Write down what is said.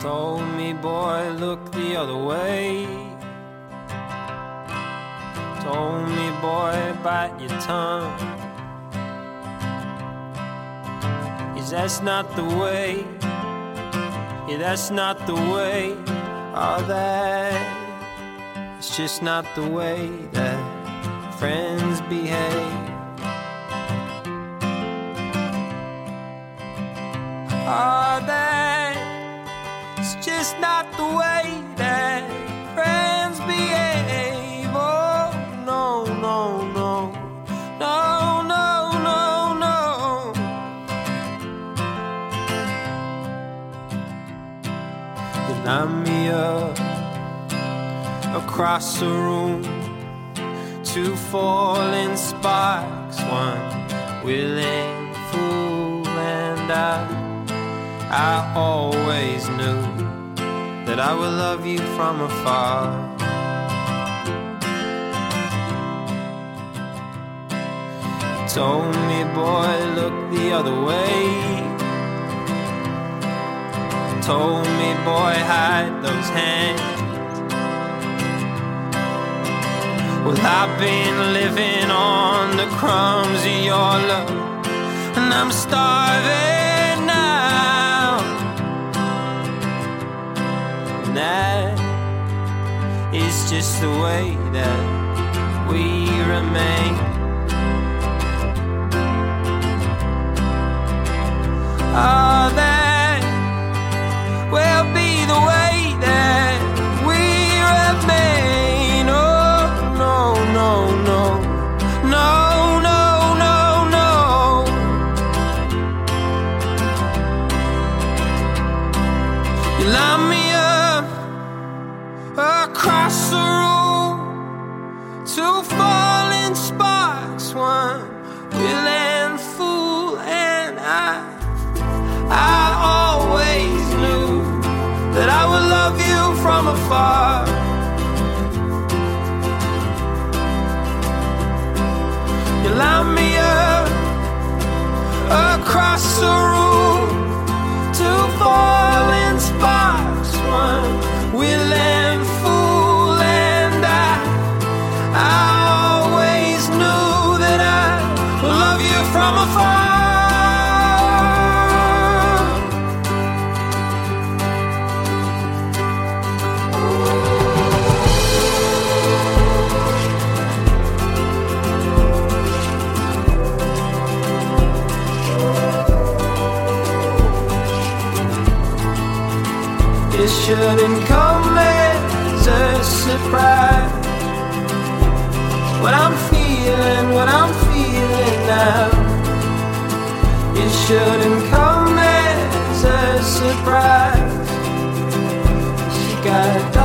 Told me, boy, look the other way. Told me, boy, bite your tongue. 'Cause that's not the way. Yeah, that's not the way. Oh, that it's just not the way that friends behave. Oh, that it's just not the way that friends behave. Oh, no, no, no, no, no, no, no. You line me up across the room, two falling sparks, one willing fool, and I always knew that I would love you from afar. You told me, boy, look the other way. Told me, boy, hide those hands. Well, I've been living on the crumbs of your love, and I'm starving now. And that is just the way that we remain. Oh, that will be the way that we remain. Oh, no, no, no, no, no, no, no. You line me up across the room, two falling sparks, one willing fool, and I always knew that I would love you from afar. You line me up across the room, two falling sparks, one willing fool, and I always knew that I would love you from afar. It shouldn't come as a surprise. What I'm feeling now. It shouldn't come as a surprise. She got a